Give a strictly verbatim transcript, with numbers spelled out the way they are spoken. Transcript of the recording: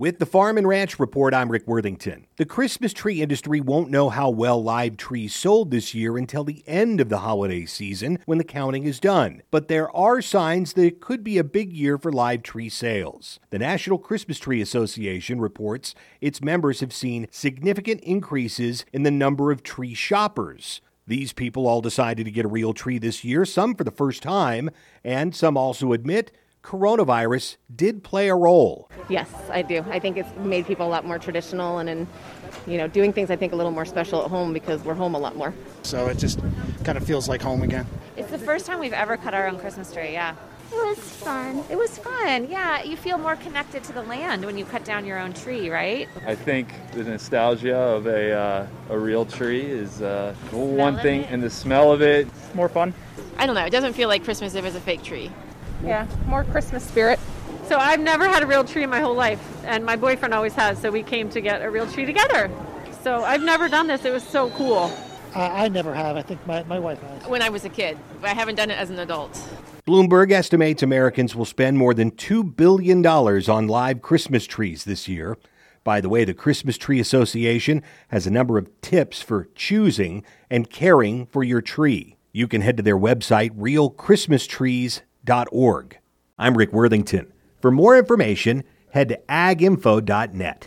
With the Farm and Ranch Report, I'm Rick Worthington. The Christmas tree industry won't know how well live trees sold this year until the end of the holiday season when the counting is done. But there are signs that it could be a big year for live tree sales. The National Christmas Tree Association reports its members have seen significant increases in the number of tree shoppers. These people all decided to get a real tree this year, some for the first time, and some also admit coronavirus did play a role. Yes, I do. I think it's made people a lot more traditional and, in, you know, doing things I think a little more special at home because we're home a lot more. So it just kind of feels like home again. It's the first time we've ever cut our own Christmas tree, yeah. It was fun. It was fun, yeah. You feel more connected to the land when you cut down your own tree, right? I think the nostalgia of a uh, a real tree is uh, one thing, and the smell of it. More fun. I don't know. It doesn't feel like Christmas if it's a fake tree. Yeah, more Christmas spirit. So I've never had a real tree in my whole life, and my boyfriend always has, so we came to get a real tree together. So I've never done this. It was so cool. Uh, I never have. I think my, my wife has. When I was a kid. I haven't done it as an adult. Bloomberg estimates Americans will spend more than two billion dollars on live Christmas trees this year. By the way, the Christmas Tree Association has a number of tips for choosing and caring for your tree. You can head to their website, real christmas trees dot org. I'm Rick Worthington. For more information, head to ag info dot net.